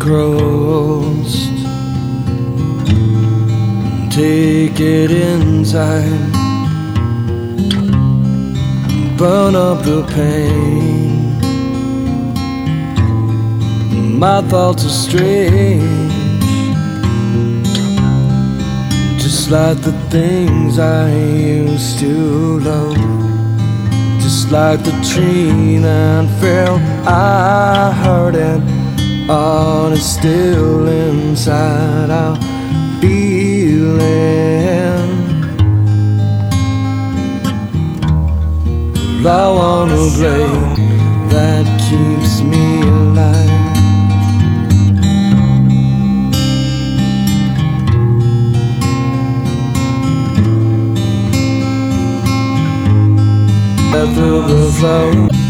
engrossed. Take it inside, burn up the pain. My thoughts are strange, just like the things I used to love. Just like the tree that fell, I heard it, all is still inside our feeling. I want a break that keeps me alive. Through the flow.